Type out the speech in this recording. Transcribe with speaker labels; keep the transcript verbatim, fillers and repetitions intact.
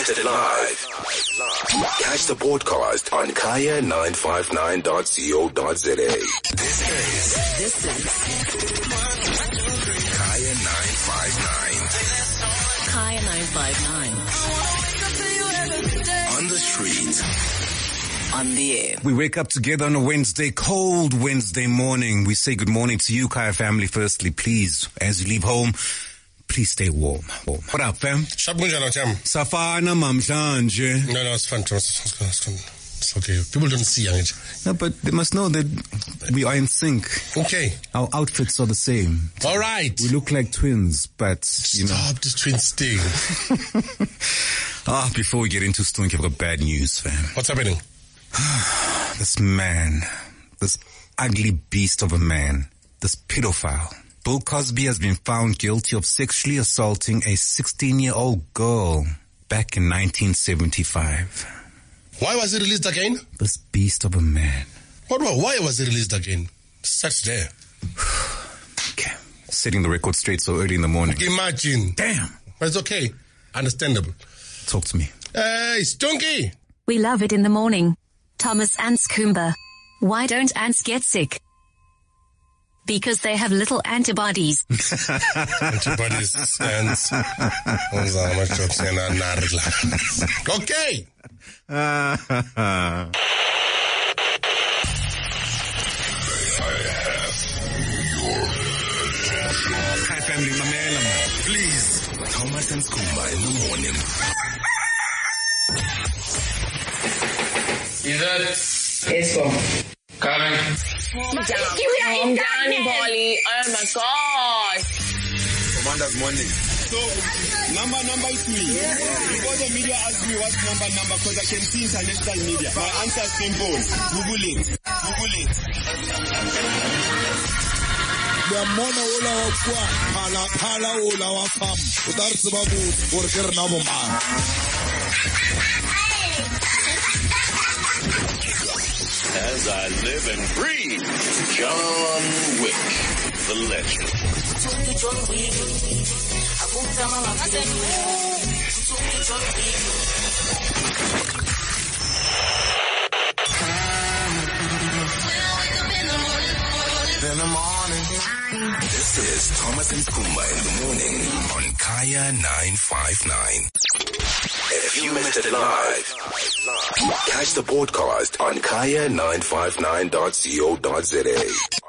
Speaker 1: missed it live, catch the podcast on kaya nine five nine dot co dot za. This is, this is Kaya nine five nine.
Speaker 2: Kaya nine five nine.
Speaker 1: On the street.
Speaker 2: On the air.
Speaker 3: We wake up together on a Wednesday, cold Wednesday morning. We say good morning to you, Kaya family. Firstly, please, as you leave home, please stay warm. warm. What up, fam?
Speaker 4: Shabunjalo, Jam.
Speaker 3: Safana mamhlanje.
Speaker 4: No, no, it's fun. It's, it's, it's okay. People don't see it.
Speaker 3: No, but they must know that we are in sync.
Speaker 4: Okay.
Speaker 3: Our outfits are the same.
Speaker 4: All right.
Speaker 3: We look like twins, but, you know.
Speaker 4: Stop this twin sting.
Speaker 3: Ah, before we get into Stunk, I've got bad news, fam.
Speaker 4: What's happening?
Speaker 3: This man, this ugly beast of a man, this pedophile, Bill Cosby has been found guilty of sexually assaulting a sixteen-year-old girl back in nineteen seventy-five.
Speaker 4: Why was it released again?
Speaker 3: This beast of a man.
Speaker 4: What? Why was it released again? Such there.
Speaker 3: Okay. Setting the record straight so early in the morning.
Speaker 4: Imagine.
Speaker 3: Damn.
Speaker 4: But it's okay. Understandable.
Speaker 3: Talk to me.
Speaker 4: Hey, Stunky.
Speaker 5: We love it in the morning. Thomas and Skumba. Why don't ants get sick? Because they have little antibodies.
Speaker 4: Antibodies, ants. Okay.
Speaker 3: Hi, family, mamela,
Speaker 1: please. Thomas and Skumba in the morning.
Speaker 6: Is that?
Speaker 7: Yes, sir.
Speaker 6: Karen.
Speaker 7: Calm down, Bolly. Oh my God.
Speaker 8: Commander's morning. So, number number three. Before the media asks me what's number number, because I can see international media. My answer is simple. Google it. Google it.
Speaker 9: The mona ola wa kwa hala hala ola wa pam. Utar sababu worker na bomba.
Speaker 1: As I live and breathe, John Wick, the legend.
Speaker 9: In the morning.
Speaker 1: This is Thomas and Skumba in the morning on Kaya nine five nine. If you missed it live, catch the podcast on kaya nine five nine dot co dot za.